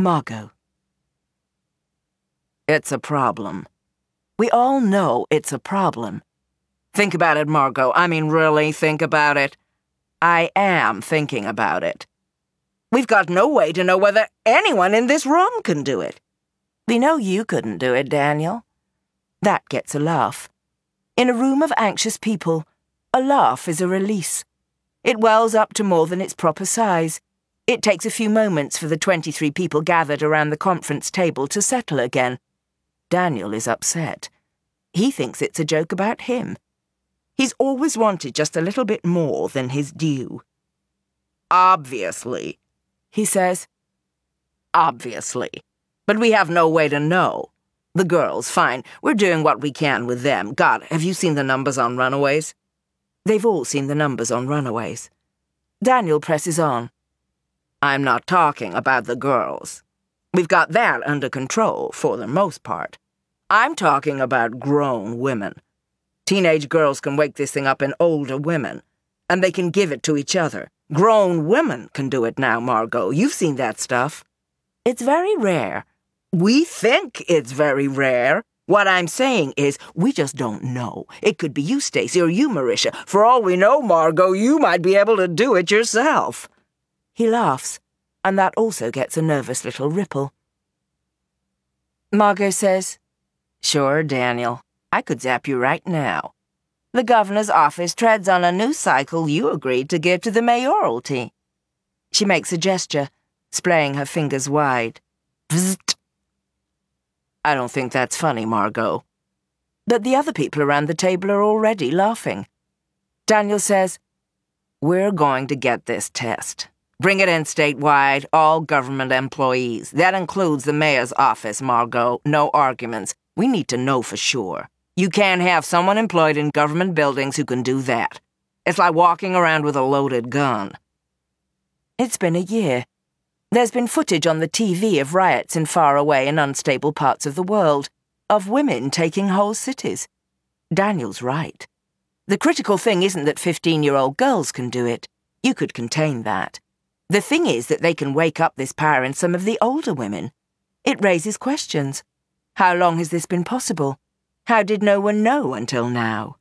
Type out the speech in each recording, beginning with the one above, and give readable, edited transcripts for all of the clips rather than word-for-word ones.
Margot. It's a problem. We all know it's a problem. Think about it, Margot. I mean, really think about it. I am thinking about it. We've got no way to know whether anyone in this room can do it. We know you couldn't do it, Daniel. That gets a laugh. In a room of anxious people, a laugh is a release. It wells up to more than its proper size. It takes a few moments for the 23 people gathered around the conference table to settle again. Daniel is upset. He thinks it's a joke about him. He's always wanted just a little bit more than his due. Obviously, he says. Obviously. But we have no way to know. The girls, fine. We're doing what we can with them. God, have you seen the numbers on Runaways? They've all seen the numbers on Runaways. Daniel presses on. I'm not talking about the girls. We've got that under control, for the most part. I'm talking about grown women. Teenage girls can wake this thing up in older women, and they can give it to each other. Grown women can do it now, Margot. You've seen that stuff. It's very rare. We think it's very rare. What I'm saying is, we just don't know. It could be you, Stacy, or you, Marisha. For all we know, Margot, you might be able to do it yourself. He laughs, and that also gets a nervous little ripple. Margot says, Sure, Daniel. I could zap you right now. The governor's office treads on a new cycle you agreed to give to the mayoralty. She makes a gesture, splaying her fingers wide. Vzzt. I don't think that's funny, Margot. But the other people around the table are already laughing. Daniel says, We're going to get this test. Bring it in statewide, all government employees. That includes the mayor's office, Margot. No arguments. We need to know for sure. You can't have someone employed in government buildings who can do that. It's like walking around with a loaded gun. It's been a year. There's been footage on the TV of riots in faraway and unstable parts of the world, of women taking whole cities. Daniel's right. The critical thing isn't that 15-year-old girls can do it. You could contain that. The thing is that they can wake up this power in some of the older women. It raises questions. How long has this been possible? How did no one know until now?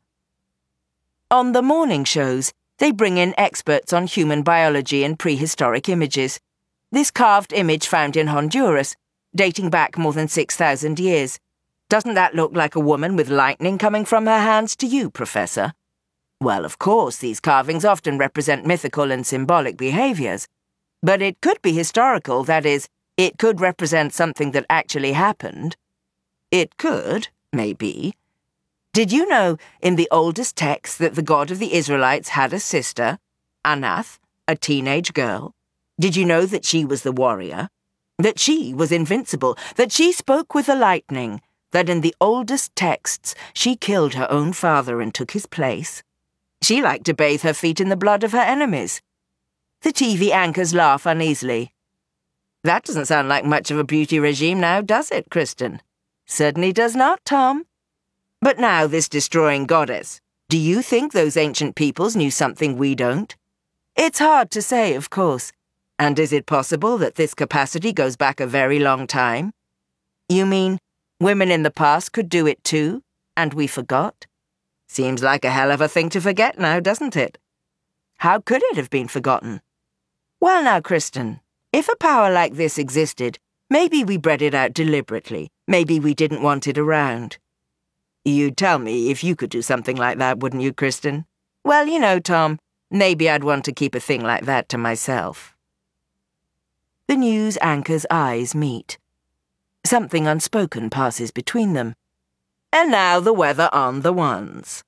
On the morning shows, they bring in experts on human biology and prehistoric images. This carved image found in Honduras, dating back more than 6,000 years. Doesn't that look like a woman with lightning coming from her hands to you, Professor? Well, of course, these carvings often represent mythical and symbolic behaviors. But it could be historical, that is, it could represent something that actually happened. It could, maybe. Did you know in the oldest texts that the God of the Israelites had a sister, Anath, a teenage girl? Did you know that she was the warrior? That she was invincible? That she spoke with the lightning? That in the oldest texts she killed her own father and took his place? She liked to bathe her feet in the blood of her enemies. The TV anchors laugh uneasily. That doesn't sound like much of a beauty regime now, does it, Kristen? Certainly does not, Tom. But now this destroying goddess. Do you think those ancient peoples knew something we don't? It's hard to say, of course. And is it possible that this capacity goes back a very long time? You mean women in the past could do it too, and we forgot? Seems like a hell of a thing to forget now, doesn't it? How could it have been forgotten? Well now, Kristen, if a power like this existed, maybe we bred it out deliberately. Maybe we didn't want it around. You'd tell me if you could do something like that, wouldn't you, Kristen? Well, you know, Tom, maybe I'd want to keep a thing like that to myself. The news anchor's eyes meet. Something unspoken passes between them. And now the weather on the ones.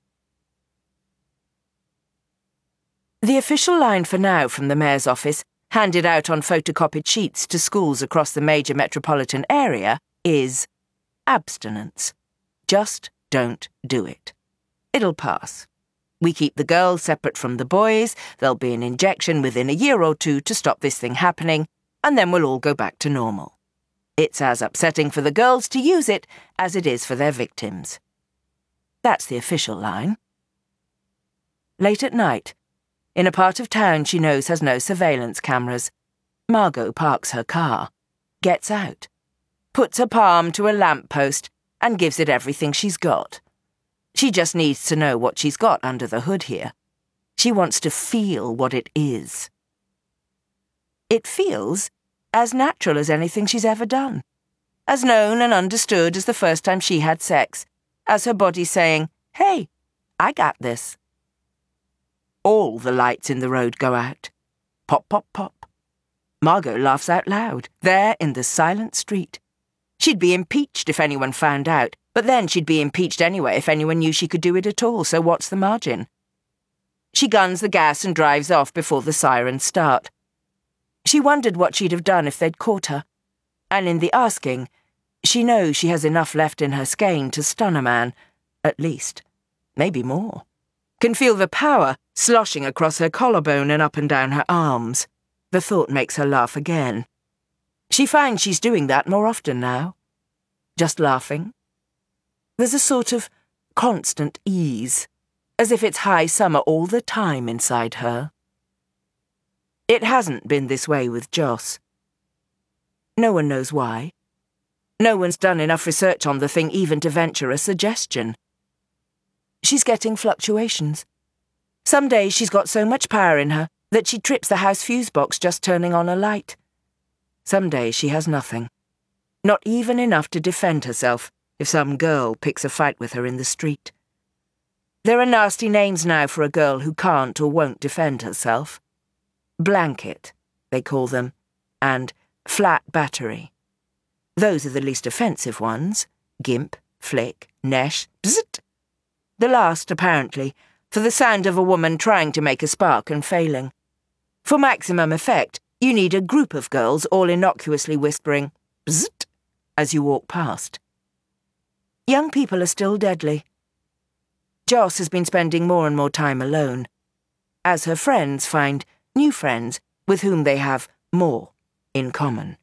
The official line for now from the mayor's office, handed out on photocopied sheets to schools across the major metropolitan area, is abstinence. Just don't do it. It'll pass. We keep the girls separate from the boys, there'll be an injection within a year or two to stop this thing happening, and then we'll all go back to normal. It's as upsetting for the girls to use it as it is for their victims. That's the official line. Late at night, in a part of town she knows has no surveillance cameras, Margot parks her car. gets out, puts her palm to a lamppost and gives it everything she's got. She just needs to know what she's got under the hood here. She wants to feel what it is. It feels as natural as anything she's ever done, as known and understood as the first time she had sex, as her body saying, "Hey, I got this." All the lights in the road go out. Pop, pop, pop. Margot laughs out loud, there in the silent street. She'd be impeached if anyone found out, but then she'd be impeached anyway if anyone knew she could do it at all, so what's the margin? She guns the gas and drives off before the sirens start. She wondered what she'd have done if they'd caught her, and in the asking, she knows she has enough left in her skein to stun a man, at least, maybe more. Can feel the power sloshing across her collarbone and up and down her arms. The thought makes her laugh again. She finds she's doing that more often now. Just laughing. There's a sort of constant ease, as if it's high summer all the time inside her. It hasn't been this way with Joss. No one knows why. No one's done enough research on the thing even to venture a suggestion. She's getting fluctuations. Some days she's got so much power in her that she trips the house fuse box just turning on a light. Some days she has nothing. Not even enough to defend herself if some girl picks a fight with her in the street. There are nasty names now for a girl who can't or won't defend herself. Blanket, they call them, and flat battery. Those are the least offensive ones. Gimp, flick, nesh, bzzzt. The last, apparently, for the sound of a woman trying to make a spark and failing. For maximum effect, you need a group of girls all innocuously whispering, bzzzt, as you walk past. Young people are still deadly. Joss has been spending more and more time alone, as her friends find new friends with whom they have more in common.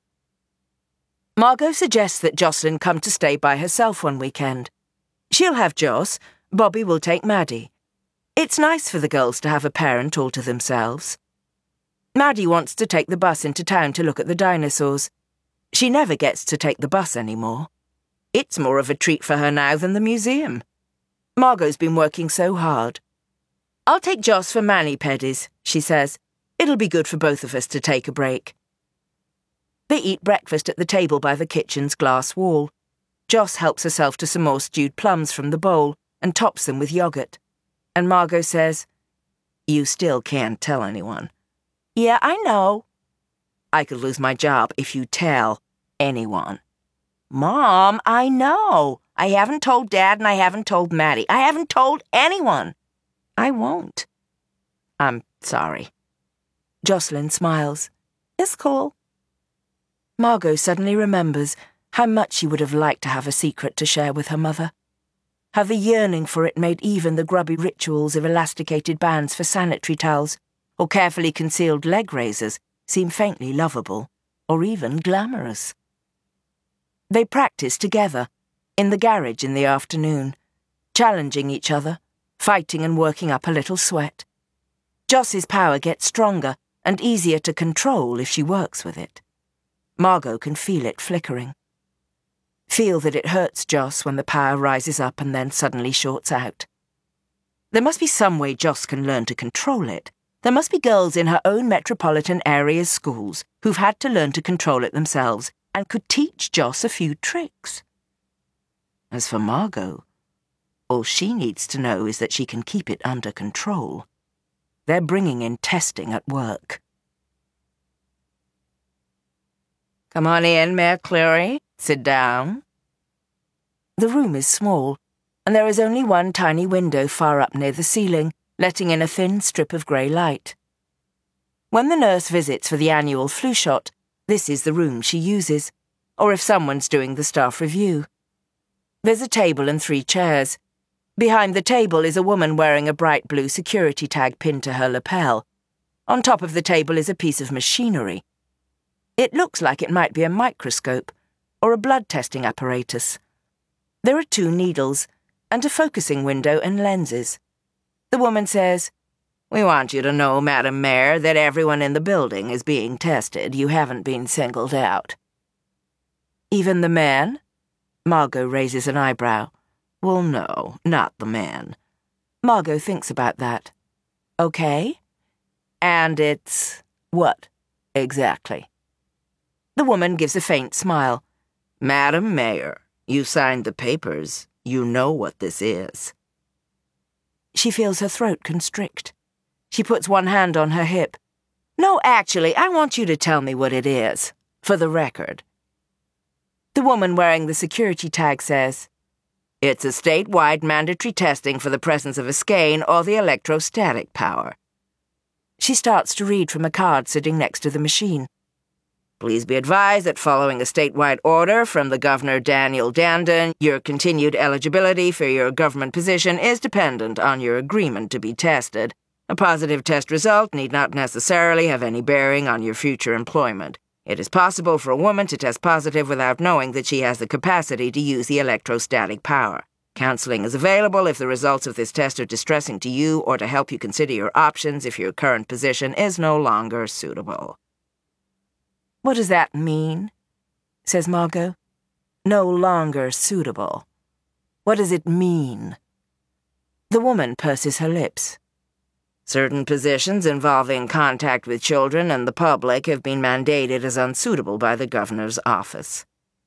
Margot suggests that Jocelyn come to stay by herself one weekend. She'll have Joss, Bobby will take Maddie. It's nice for the girls to have a parent all to themselves. Maddie wants to take the bus into town to look at the dinosaurs. She never gets to take the bus anymore. It's more of a treat for her now than the museum. Margot's been working so hard. "I'll take Joss for mani-pedis," she says. "It'll be good for both of us to take a break." They eat breakfast at the table by the kitchen's glass wall. Joss helps herself to some more stewed plums from the bowl and tops them with yogurt. And Margot says, "You still can't tell anyone." "Yeah, I know." "I could lose my job if you tell anyone." "Mom, I know. I haven't told Dad and I haven't told Maddie. I haven't told anyone." "I won't." "I'm sorry." Jocelyn smiles. "It's cool." Margot suddenly remembers how much she would have liked to have a secret to share with her mother. How the yearning for it made even the grubby rituals of elasticated bands for sanitary towels or carefully concealed leg razors seem faintly lovable or even glamorous. They practice together, in the garage in the afternoon, challenging each other, fighting and working up a little sweat. Joss's power gets stronger and easier to control if she works with it. Margot can feel it flickering. Feel that it hurts Joss when the power rises up and then suddenly shorts out. There must be some way Joss can learn to control it. There must be girls in her own metropolitan area's schools who've had to learn to control it themselves and could teach Joss a few tricks. As for Margot, all she needs to know is that she can keep it under control. They're bringing in testing at work. "Come on in, Mayor Cleary. Sit down." The room is small, and there is only one tiny window far up near the ceiling, letting in a thin strip of grey light. When the nurse visits for the annual flu shot, this is the room she uses, or if someone's doing the staff review. There's a table and 3 chairs. Behind the table is a woman wearing a bright blue security tag pinned to her lapel. On top of the table is a piece of machinery. It looks like it might be a microscope or a blood testing apparatus. There are 2 needles and a focusing window and lenses. The woman says, "We want you to know, Madam Mayor, that everyone in the building is being tested. You haven't been singled out." Even the man? Margot raises an eyebrow. Well, no, not the man. Margot thinks about that. Okay. And it's what, exactly? The woman gives a faint smile. Madam Mayor, you signed the papers. You know what this is. She feels her throat constrict. She puts one hand on her hip. No, actually, I want you to tell me what it is, for the record. The woman wearing the security tag says, It's a statewide mandatory testing for the presence of a skein or the electrostatic power. She starts to read from a card sitting next to the machine. Please be advised that following a statewide order from the Governor Daniel Dandon, your continued eligibility for your government position is dependent on your agreement to be tested. A positive test result need not necessarily have any bearing on your future employment. It is possible for a woman to test positive without knowing that she has the capacity to use the electrostatic power. Counseling is available if the results of this test are distressing to you or to help you consider your options if your current position is no longer suitable. What does that mean? Says Margot. No longer suitable. What does it mean? The woman purses her lips. Certain positions involving contact with children and the public have been mandated as unsuitable by the governor's office.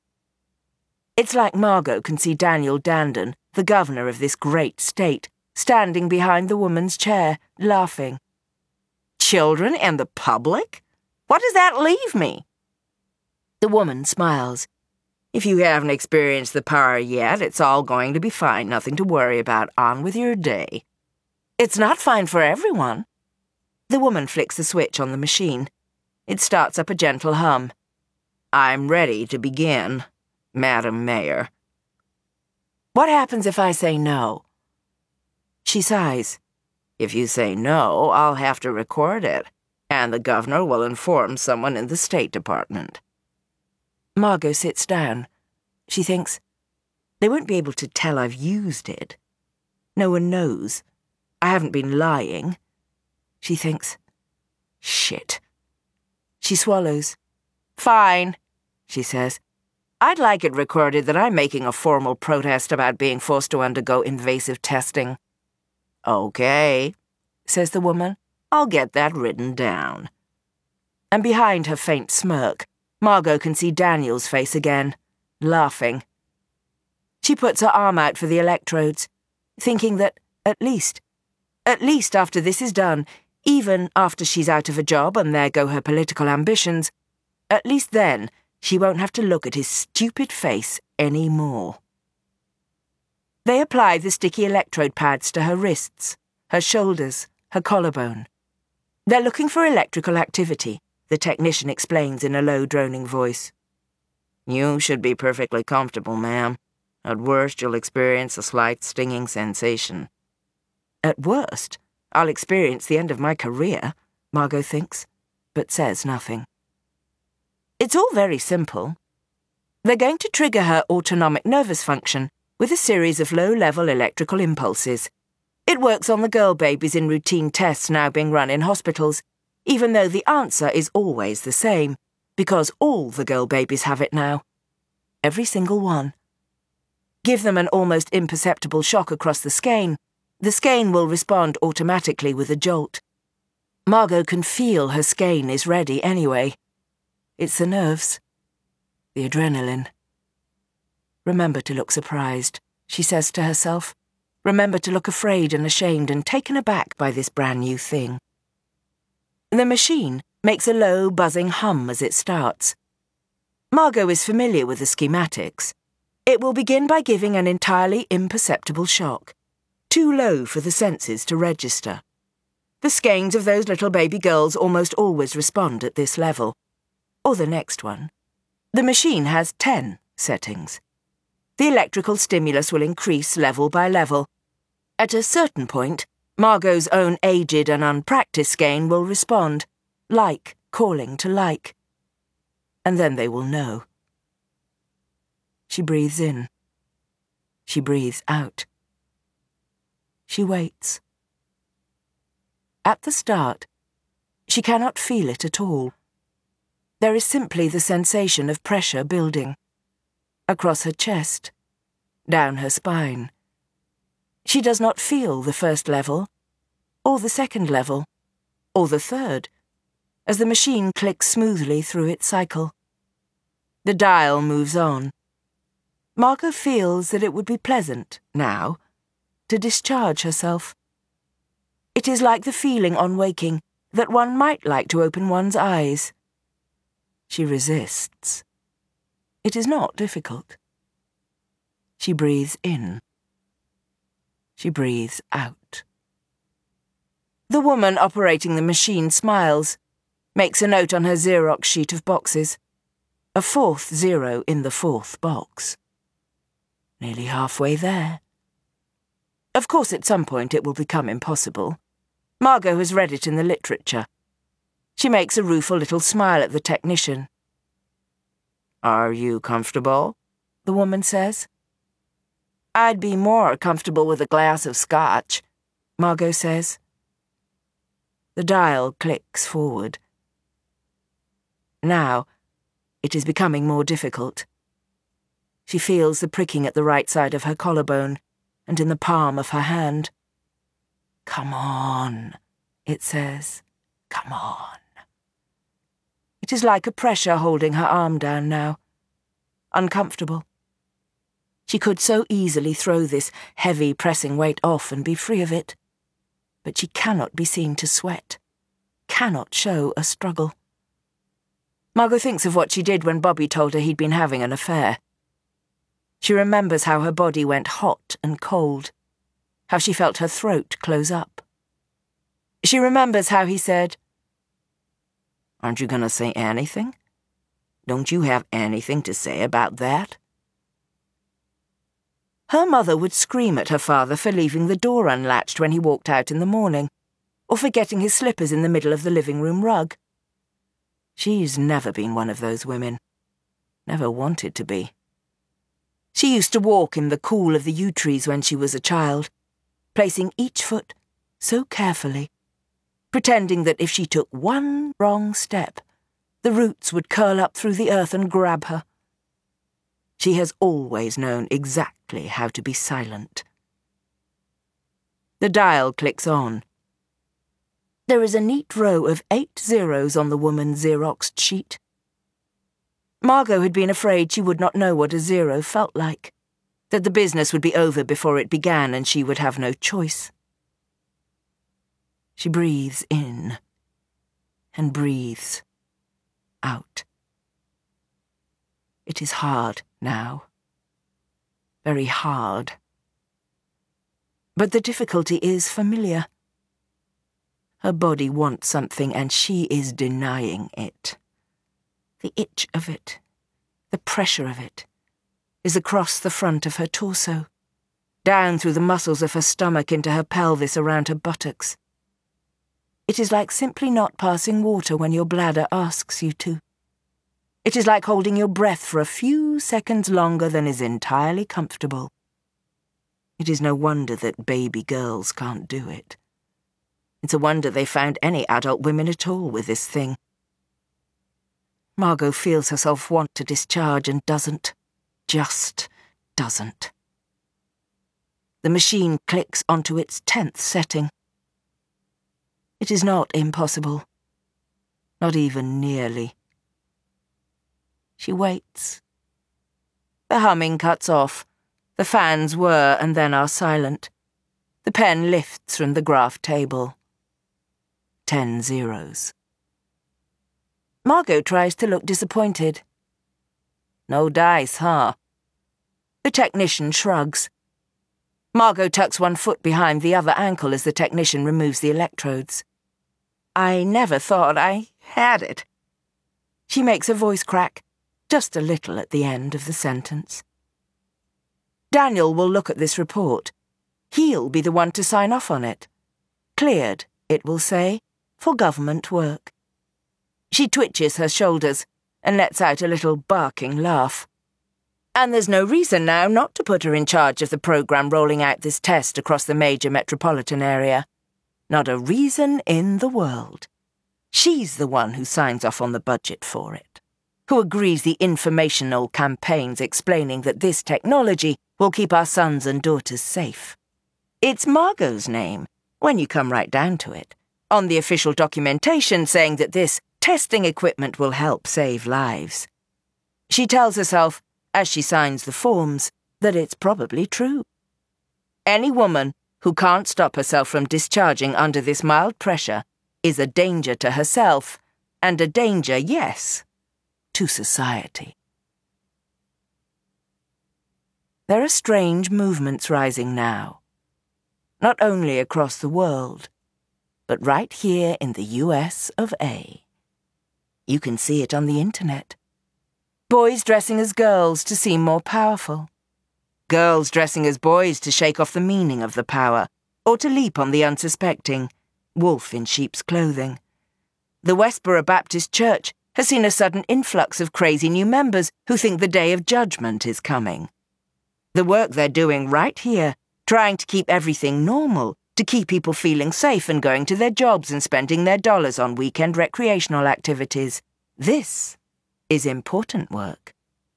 It's like Margot can see Daniel Dandon, the governor of this great state, standing behind the woman's chair, laughing. Children and the public? What does that leave me? The woman smiles. If you haven't experienced the power yet, it's all going to be fine, nothing to worry about. On with your day. It's not fine for everyone. The woman flicks the switch on the machine. It starts up a gentle hum. I'm ready to begin, Madam Mayor. What happens if I say no? She sighs. If you say no, I'll have to record it, and the governor will inform someone in the State Department. Margot sits down. She thinks, they won't be able to tell I've used it. No one knows. I haven't been lying. She thinks, shit. She swallows. Fine, she says. I'd like it recorded that I'm making a formal protest about being forced to undergo invasive testing. Okay, says the woman. I'll get that written down. And behind her faint smirk, Margot can see Daniel's face again, laughing. She puts her arm out for the electrodes, thinking that, at least after this is done, even after she's out of a job and there go her political ambitions, at least then she won't have to look at his stupid face any more. They apply the sticky electrode pads to her wrists, her shoulders, her collarbone. They're looking for electrical activity, the technician explains in a low, droning voice. You should be perfectly comfortable, ma'am. At worst, you'll experience a slight stinging sensation. At worst, I'll experience the end of my career, Margot thinks, but says nothing. It's all very simple. They're going to trigger her autonomic nervous function with a series of low-level electrical impulses. It works on the girl babies in routine tests now being run in hospitals, even though the answer is always the same, because all the girl babies have it now. Every single one. Give them an almost imperceptible shock across the skein. The skein will respond automatically with a jolt. Margot can feel her skein is ready anyway. It's the nerves. The adrenaline. Remember to look surprised, she says to herself. Remember to look afraid and ashamed and taken aback by this brand new thing. The machine makes a low, buzzing hum as it starts. Margot is familiar with the schematics. It will begin by giving an entirely imperceptible shock, too low for the senses to register. The skeins of those little baby girls almost always respond at this level. Or the next one. The machine has 10 settings. The electrical stimulus will increase level by level. At a certain point, Margot's own aged and unpracticed skein will respond, like calling to like. And then they will know. She breathes in. She breathes out. She waits. At the start, she cannot feel it at all. There is simply the sensation of pressure building. across her chest, down her spine. She does not feel the first level, or the second level, or the third, as the machine clicks smoothly through its cycle. The dial moves on. Margot feels that it would be pleasant, now, to discharge herself. It is like the feeling on waking that one might like to open one's eyes. She resists. It is not difficult. She breathes in. She breathes out. The woman operating the machine smiles, makes a note on her Xerox sheet of boxes. A 4th 0 in the 4th box. Nearly halfway there. Of course, at some point it will become impossible. Margot has read it in the literature. She makes a rueful little smile at the technician. "Are you comfortable?" the woman says. "I'd be more comfortable with a glass of scotch," Margot says. The dial clicks forward. Now, it is becoming more difficult. She feels the pricking at the right side of her collarbone and in the palm of her hand. "Come on," it says. "Come on." It is like a pressure holding her arm down now. Uncomfortable. She could so easily throw this heavy pressing weight off and be free of it. But she cannot be seen to sweat, cannot show a struggle. Margot thinks of what she did when Bobby told her he'd been having an affair. She remembers how her body went hot and cold, how she felt her throat close up. She remembers how he said, "Aren't you going to say anything? Don't you have anything to say about that?" Her mother would scream at her father for leaving the door unlatched when he walked out in the morning, or forgetting his slippers in the middle of the living room rug. She's never been one of those women. Never wanted to be. She used to walk in the cool of the yew trees when she was a child, placing each foot so carefully, pretending that if she took one wrong step, the roots would curl up through the earth and grab her. She has always known exactly how to be silent. The dial clicks on. There is a neat row of 8 zeros on the woman's Xeroxed sheet. Margot had been afraid she would not know what a 0 felt like, that the business would be over before it began and she would have no choice. She breathes in and breathes out. It is hard now. Very hard. But the difficulty is familiar. Her body wants something and she is denying it. The itch of it, the pressure of it, is across the front of her torso, down through the muscles of her stomach into her pelvis around her buttocks. It is like simply not passing water when your bladder asks you to. It is like holding your breath for a few seconds longer than is entirely comfortable. It is no wonder that baby girls can't do it. It's a wonder they found any adult women at all with this thing. Margot feels herself want to discharge and doesn't. Just doesn't. The machine clicks onto its 10th setting. It is not impossible. Not even nearly. She waits. The humming cuts off. The fans whir and then are silent. The pen lifts from the graph table. 10 zeros. Margot tries to look disappointed. "No dice, huh?" The technician shrugs. Margot tucks one foot behind the other ankle as the technician removes the electrodes. "I never thought I had it." She makes her voice crack, just a little at the end of the sentence. Daniel will look at this report. He'll be the one to sign off on it. Cleared, it will say, for government work. She twitches her shoulders and lets out a little barking laugh. And there's no reason now not to put her in charge of the program rolling out this test across the major metropolitan area. Not a reason in the world. She's the one who signs off on the budget for it. who agrees the informational campaigns explaining that this technology will keep our sons and daughters safe. It's Margot's name, when you come right down to it, on the official documentation saying that this testing equipment will help save lives. She tells herself, as she signs the forms, that it's probably true. Any woman who can't stop herself from discharging under this mild pressure is a danger to herself, and a danger, yes, to society. There are strange movements rising now, not only across the world, but right here in the US of A. You can see it on the internet. Boys dressing as girls to seem more powerful. Girls dressing as boys to shake off the meaning of the power, or to leap on the unsuspecting, wolf in sheep's clothing. The Westboro Baptist Church has seen a sudden influx of crazy new members who think the day of judgment is coming. The work they're doing right here, trying to keep everything normal, to keep people feeling safe and going to their jobs and spending their dollars on weekend recreational activities. This is important work.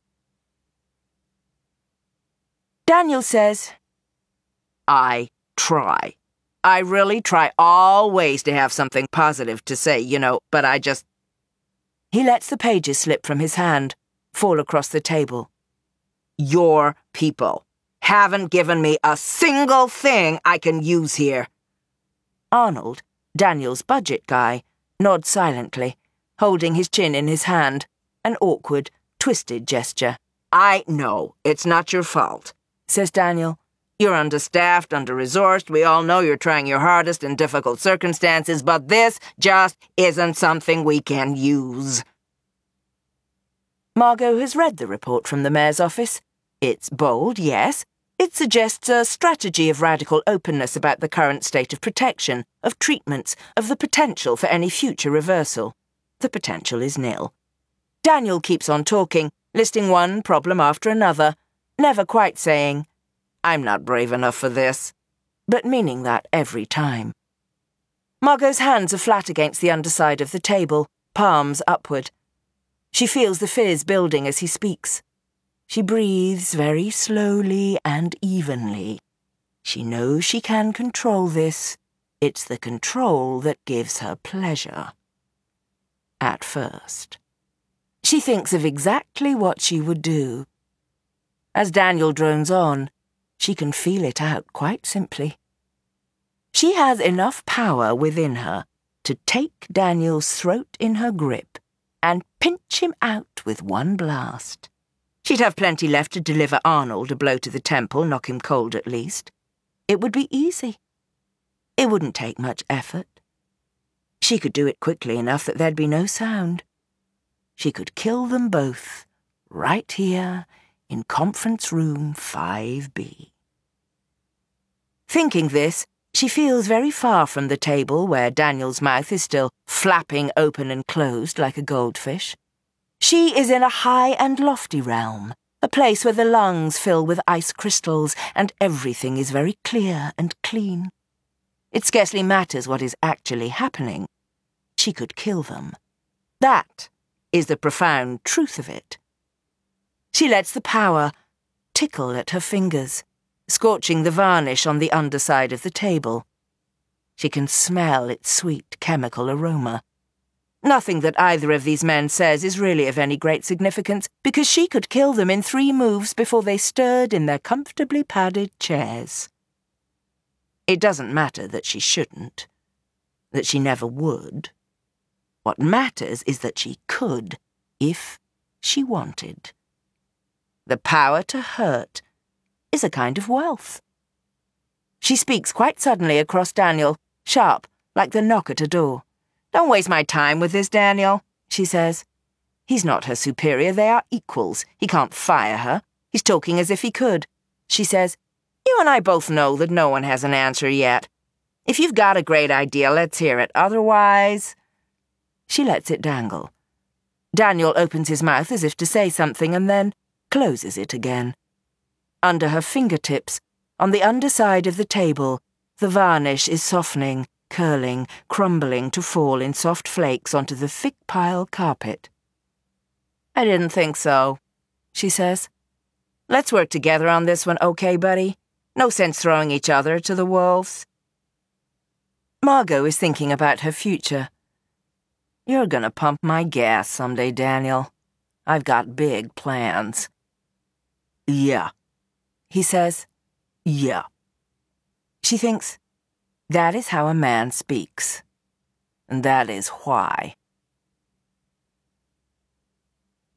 Daniel says, I try. I really try always to have something positive to say, but I just... He lets the pages slip from his hand, fall across the table. Your people haven't given me a single thing I can use here. Arnold, Daniel's budget guy, nods silently, holding his chin in his hand, an awkward, twisted gesture. I know, it's not your fault, says Daniel. You're understaffed, under-resourced. We all know you're trying your hardest in difficult circumstances, but this just isn't something we can use. Margot has read the report from the mayor's office. It's bold, yes. It suggests a strategy of radical openness about the current state of protection, of treatments, of the potential for any future reversal. The potential is nil. Daniel keeps on talking, listing one problem after another, never quite saying, I'm not brave enough for this, but meaning that every time. Margot's hands are flat against the underside of the table, palms upward. She feels the fizz building as he speaks. She breathes very slowly and evenly. She knows she can control this. It's the control that gives her pleasure. At first. She thinks of exactly what she would do. As Daniel drones on, she can feel it out quite simply. She has enough power within her to take Daniel's throat in her grip and pinch him out with one blast. She'd have plenty left to deliver Arnold a blow to the temple, knock him cold at least. It would be easy. It wouldn't take much effort. She could do it quickly enough that there'd be no sound. She could kill them both, right here, in Conference Room 5B. Thinking this, she feels very far from the table where Daniel's mouth is still flapping open and closed like a goldfish. She is in a high and lofty realm, a place where the lungs fill with ice crystals and everything is very clear and clean. It scarcely matters what is actually happening. She could kill them. That is the profound truth of it. She lets the power tickle at her fingers, scorching the varnish on the underside of the table. She can smell its sweet chemical aroma. Nothing that either of these men says is really of any great significance, because she could kill them in 3 moves before they stirred in their comfortably padded chairs. It doesn't matter that she shouldn't, that she never would. What matters is that she could, if she wanted. The power to hurt is a kind of wealth. She speaks quite suddenly across Daniel, sharp, like the knock at a door. Don't waste my time with this, Daniel, she says. He's not her superior, they are equals. He can't fire her. He's talking as if he could. She says, You and I both know that no one has an answer yet. If you've got a great idea, let's hear it. Otherwise... She lets it dangle. Daniel opens his mouth as if to say something and then closes it again. Under her fingertips, on the underside of the table, the varnish is softening, curling, crumbling to fall in soft flakes onto the thick pile carpet. I didn't think so, she says. Let's work together on this one, okay, buddy? No sense throwing each other to the wolves. Margot is thinking about her future. You're gonna pump my gas someday, Daniel. I've got big plans. Yeah, he says. Yeah. She thinks, that is how a man speaks. And that is why.